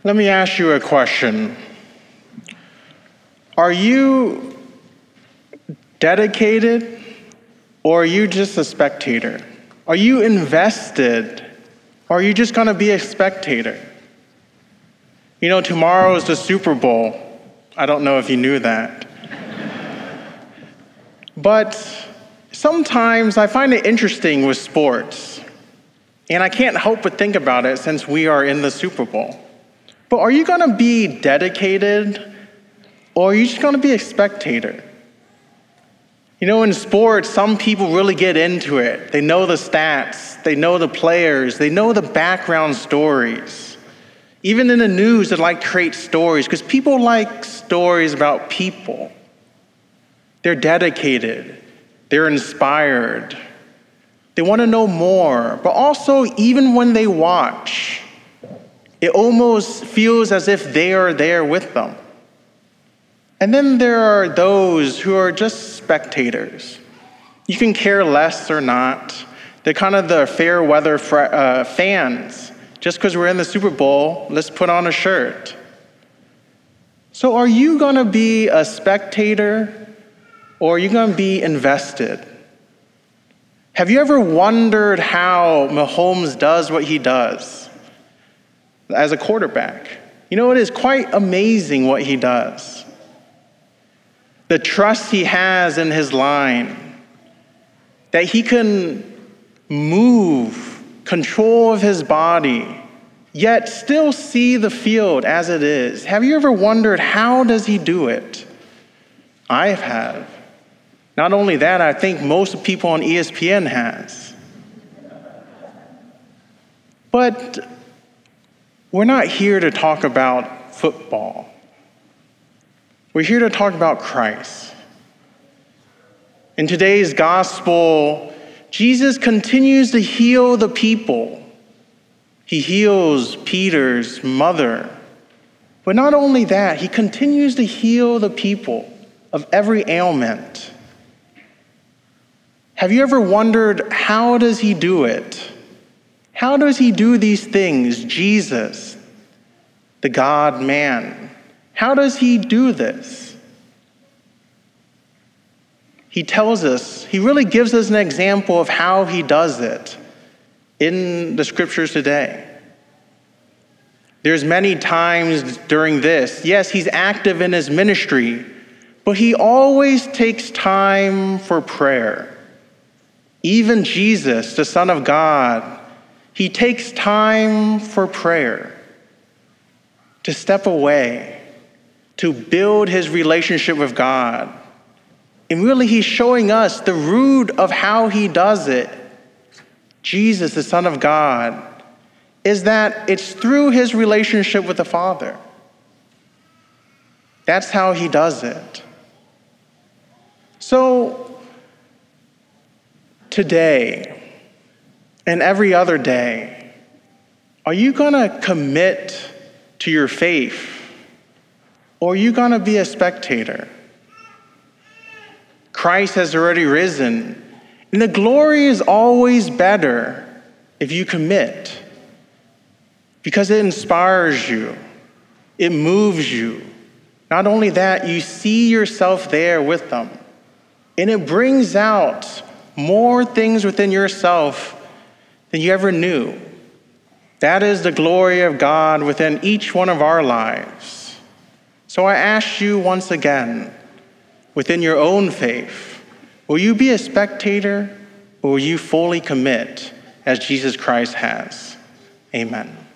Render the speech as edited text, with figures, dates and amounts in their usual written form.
Let me ask you a question. Are you dedicated or are you just a spectator? Are you invested or are you just going to be a spectator? You know, tomorrow is the Super Bowl. I don't know if you knew that. But sometimes I find it interesting with sports. And I can't help but think about it since we are in the Super Bowl. But are you going to be dedicated or are you just going to be a spectator? You know, in sports, some people really get into it. They know the stats, they know the players, they know the background stories. Even in the news, they like to create stories because people like stories about people. They're dedicated, they're inspired. They want to know more, but also even when they watch, it almost feels as if they are there with them. And then there are those who are just spectators. You can care less or not. They're kind of the fair weather fans. Just because we're in the Super Bowl, let's put on a shirt. So are you going to be a spectator or are you going to be invested? Have you ever wondered how Mahomes does what he does as a quarterback? You know, it is quite amazing what he does. The trust he has in his line, that he can move, control of his body, yet still see the field as it is. Have you ever wondered how does he do it? I have. Not only that, I think most people on ESPN has. But we're not here to talk about football. We're here to talk about Christ. In today's gospel, Jesus continues to heal the people. He heals Peter's mother. But not only that, he continues to heal the people of every ailment. Have you ever wondered, how does he do it? How does he do these things? Jesus, the God-man. How does he do this? He tells us, he really gives us an example of how he does it in the scriptures today. There's many times during this, yes, he's active in his ministry, but he always takes time for prayer. Even Jesus, the Son of God, he takes time for prayer, to step away, to build his relationship with God. And really, he's showing us the root of how he does it. Jesus, the Son of God, is that it's through his relationship with the Father. That's how he does it. So, today and every other day, are you going to commit to your faith or are you going to be a spectator? Christ has already risen, and the glory is always better if you commit because it inspires you, it moves you. Not only that, you see yourself there with them, and it brings out more things within yourself than you ever knew. That is the glory of God within each one of our lives. So I ask you once again, within your own faith, will you be a spectator or will you fully commit as Jesus Christ has? Amen.